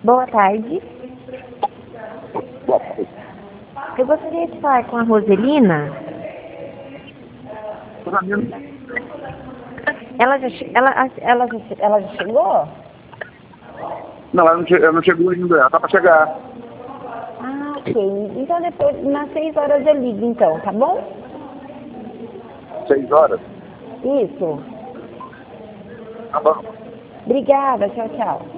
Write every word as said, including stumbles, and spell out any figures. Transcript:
Boa tarde. Boa tarde. Eu gostaria de falar com a Roselina. Ela já, che- ela, ela, já, che- ela já chegou? Não, ela não, che ela não chegou ainda, ela tá pra chegar. Ah, ok. Então depois, nas seis horas eu ligo então, tá bom? Seis horas? Isso. Tá bom. Obrigada, tchau, tchau.